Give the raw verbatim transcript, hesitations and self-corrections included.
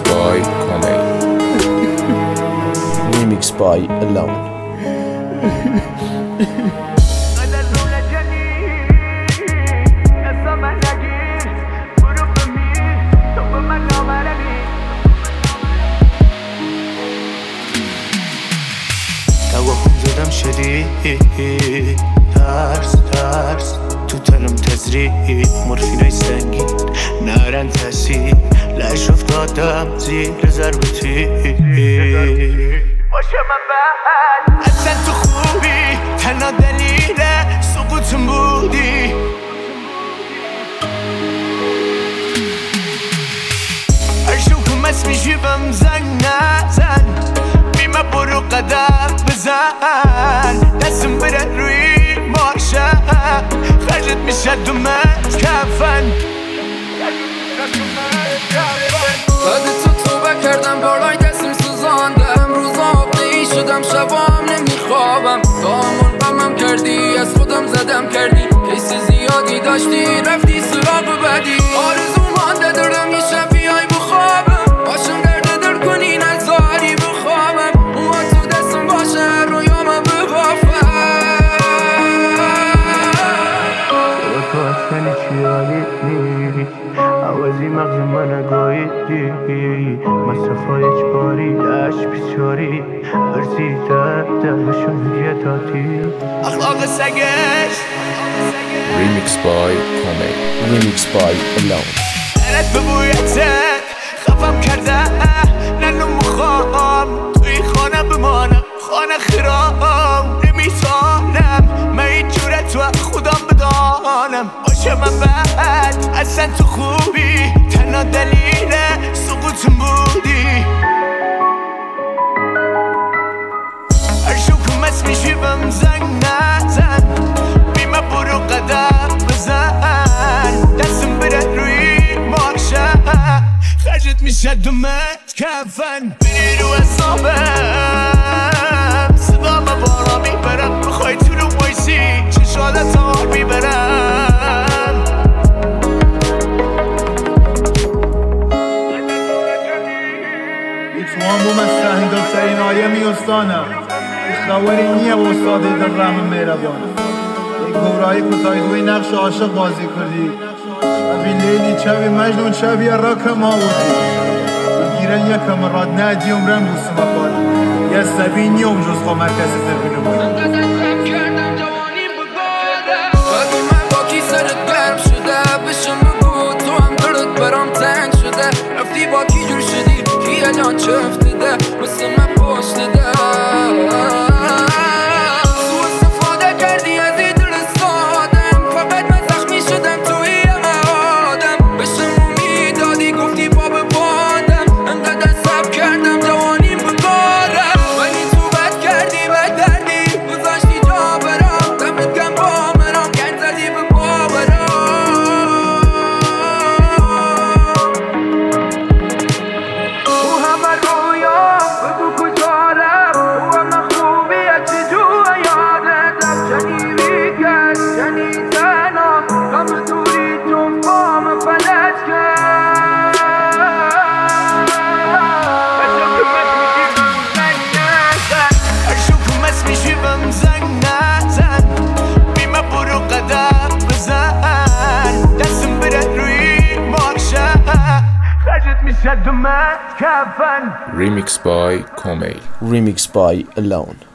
by Comey. Remix by Alone. توهم زدم شدید ترس ترس تو تنم تزریق مورفینای سنگین نرن تاثیر لش افتادم زیر ضرب تیر باشه من بعد اصلا تو خوبی تنها دلیل سقوطم بودی هر شوکم اسمی جیبم زنگ نزن بیمه برو قدم بزن دستم بره روی ماشه خرجت میشه دومت کفن بعد تو توبه کردم بالای دستم سوزاندم روزا عقده‌ای شدم شبام نمیخوابم دامون غمم کردی از خودم زدم کردی کیس زیادی داشتی رفتی سراغ بدی آرزو مانده دارم یه شب بیای بخوابم باشم درد دل کنی نزاری بخوابم اومد تو دستم باشه رویامم ببافم تو اصلا چی حالیدی عوضی مغز من گاییدی مصرفای اجباری دشت بیچاری برسی دردشون یه تاتی اخلاق سگش Remix by Comey. Remix by Alone. درت به بویتت خفم کرده ننو مخوام توی خانه بمانم خانه خرام نمیتانم من این جورت و خودم بدانم باشه من بعد اصلا تو خوبی تنها دلیل سقوطم بودی هر شوکم اسمی جیبم زنگ نزن بیمه برو قدم بزن دستم بره روی ماشه خرجت میشه دومت کفن بری رو حسابم صدام بارا میبرم بخوای تو رو وایسی چشادت آر میبرم ایتوان بوم از سهنداب سرین آیه میستانم خبری نیه و استاده در رحم مهربانم یک گورایی کتای دوی نقش عاشق بازی کردی شبی لیلی چبی مجنون چبی راکم آوردی بگیرن یکم راد ندی عمرم بوسم اکار یه سبی نیوم جز خواه مرکز زربینو باید قدم کردم جوانیم بگادم بعد من با کی سرت گرم شده بشم بگو تو هم دلت برام تنگ شده رفتی با کی جور شدی کی الان چه افتده مثل من پشت ده سو استفاده کردی از این دل سادم فقط من زخمی شدم توی همه آدم بشم امید دادی گفتی پا به پادم انقدر سب کردم جوانیم بگادم ولی تو بد کردی بد کردی گذاشتی جا برام دمت گم با منام گن زدی به باورام تو همه رویام بگو کجارم تو همه خوبیت چجور یادتم شنیدی کس شنیدنا غم توری تو پام فلج کرد هر شوکم اسمی جیبم زنگ نزن بیمه برو قدم بزن دستم بره روی ماشه خرجت میشه دومت کفن Remix by Comey. Remix by Alone.